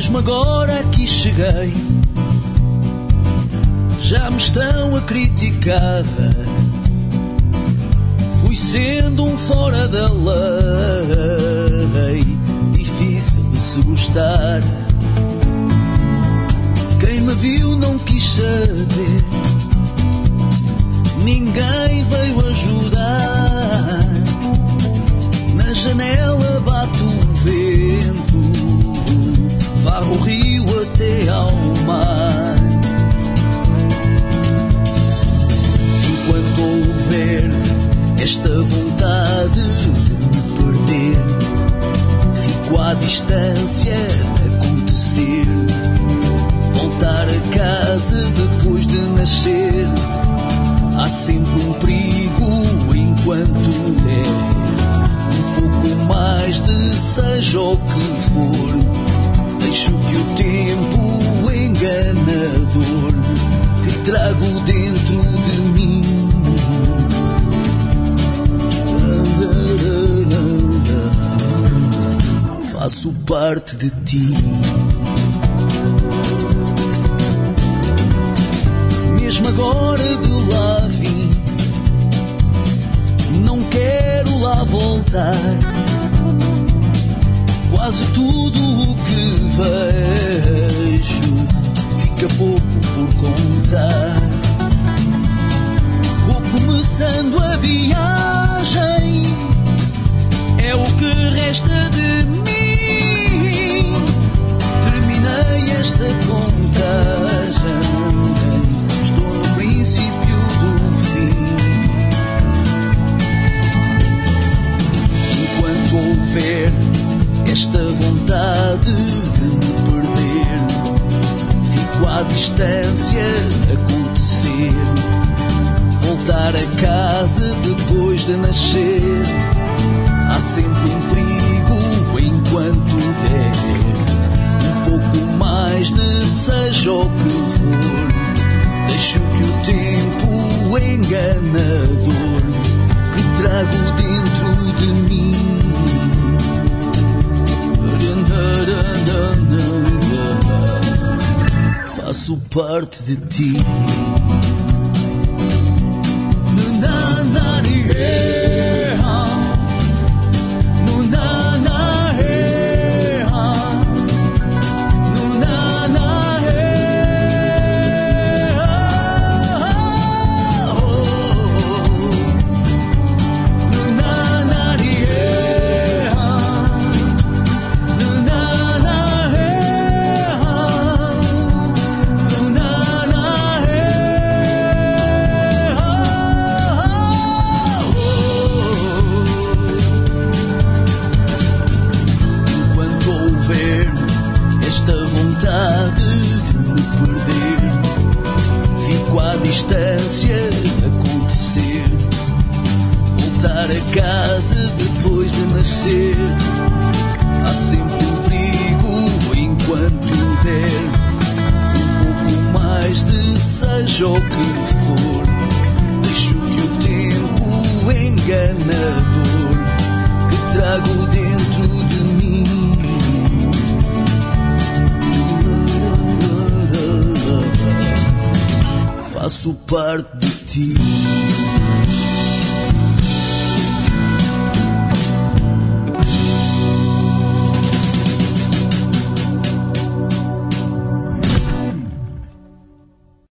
Mesmo agora aqui cheguei, já me estão a criticar. Fui sendo um fora da lei, difícil de se gostar. Quem me viu não quis saber, ninguém veio ajudar. Na janela bate o vento, varre o rio até ao mar. Enquanto houver esta vontade de me perder, fico à distância de acontecer. Voltar a casa depois de nascer, há sempre um perigo enquanto der. Um pouco mais de seja o que for, deixo que o tempo enganador que trago dentro de mim faço parte de ti. Mesmo agora de lá vim, não quero lá voltar. Quase tudo o que vejo fica pouco por contar. Vou começando a viagem, é o que resta de mim. Terminei esta contagem, estou no princípio do fim. Enquanto houver esta vontade de me perder, fico à distância a acontecer. Voltar a casa depois de nascer, há sempre um perigo enquanto der. Um pouco mais de seja o que for, deixo que o tempo enganador que trago dentro de mim faço parte de ti. Esta vontade de me perder, fico à distância a acontecer. Voltar a casa depois de nascer, há sempre um perigo enquanto der. Um pouco mais de seja o que for, deixo que o tempo enganador que trago dentro de mim faço parte de ti.